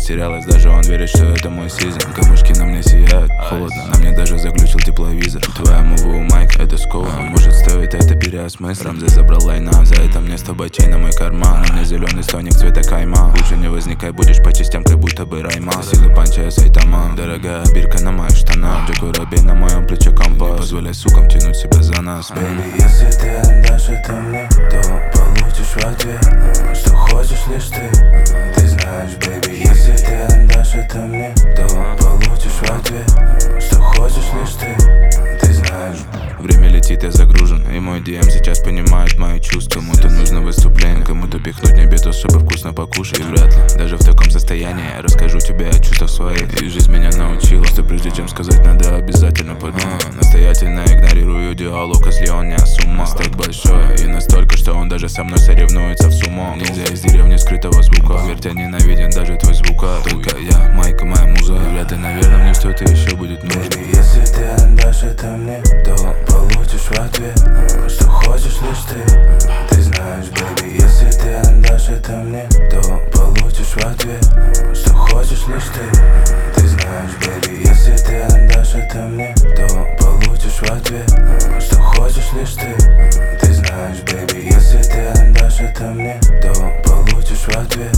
растерялась, даже он верит, что это мой сизон. Камушки на мне сияют, холодно, на мне даже заглючил тепловизор. Твоя мува у Майк, это сковано. Может, стоит это переосмыслить. Рамзес забрал лайна, за это мне 100 бачей на мой карман. На мне зеленый стоник цвета кайма. Лучше не возникай, будешь по частям, как будто бы Райма. Силы панча я Сайтама. Дорогая бирка на моих штанах. Джеку Робей на моем плече компас. Не позволяй сукам тянуть себя за нас. Baby, если ты отдашь это мне, то получишь в ответ, что хочешь лишь ты. Ты знаешь, baby, если ты отдашь это мне, то получишь в ответ, что хочешь лишь ты. Ты знаешь. Время летит, я загружен, и мой DM сейчас понимает мои чувства. Кому-то нужно выступление, кому-то пихнуть мне битус, чтобы вкусно покушать. И вряд ли, даже в таком состоянии я расскажу тебе о чувствах своих. И жизнь меня научила, что прежде чем сказать, надо обязательно подумать. Настоятельно игнорирую диалог, если он не с ума. Так большой и настолько, что он даже со мной соревнуется в сумо. Нельзя из деревни скрытого звука, поверь, тебя ненавиден даже твой звука. Только я, Майка, моя муза. И вряд ли, наверное, мне что-то еще будет нужно. Baby, если ты отдашь это мне, то получишь в ответ, что хочешь лишь ты. Ты знаешь, baby, если ты отдашь это мне, то получишь в ответ, что хочешь лишь ты. Ты знаешь, baby, если ты отдашь это мне, то получишь в ответ, что хочешь лишь ты. Ты знаешь, baby, если ты отдашь это мне, то получишь в ответ,